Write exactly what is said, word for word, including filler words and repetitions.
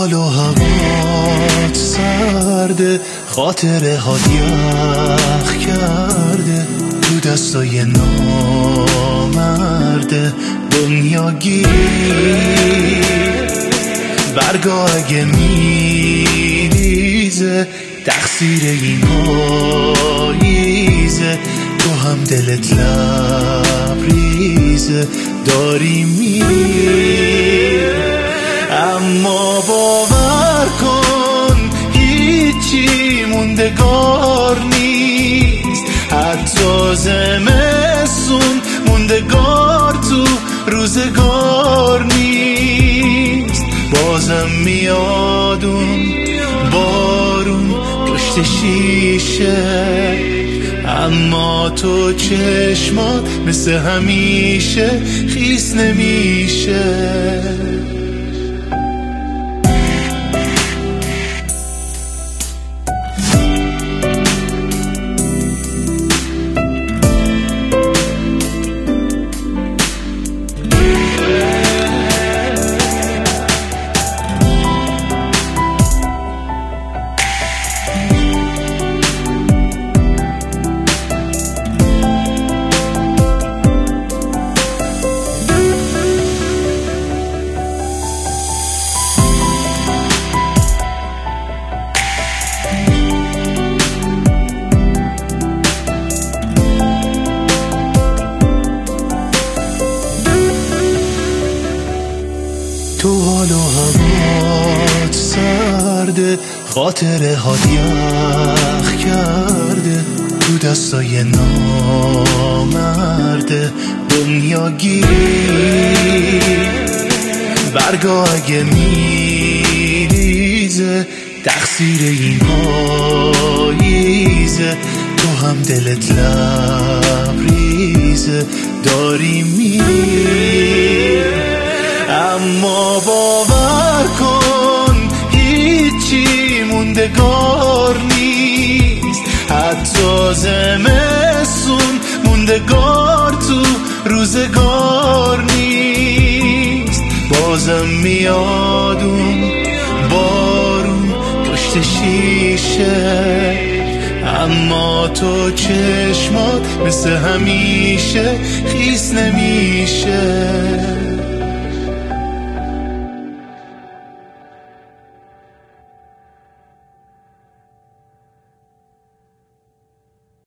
حال و هوات سرده، خاطره ها یخ کرده، تو دستای نامرده دنیا گیر. برگا اگه میریزه تقصیر این پاییزه، تو هم دلت لبریزه داری میری. اما باور کن هیچی موندگار نیست، حتی زمستون موندگار تو روزگار نیست. بازم میادون بارون پشت شیشه، اما تو چشمات مثل همیشه خیس نمیشه. تو حال و هوات سرده، خاطره ها یخ کرده، تو دستای نامرده دنیا گیر. برگا اگه میریزه تقصیر این پاییزه، تو هم دلت لبریزه داری میری. اما باور کن هیچی موندگار نیست، حتی زمستون موندگار تو روزگار نیست. بازم میادون بارون پشت شیشه، اما تو چشمات مثل همیشه خیس نمیشه.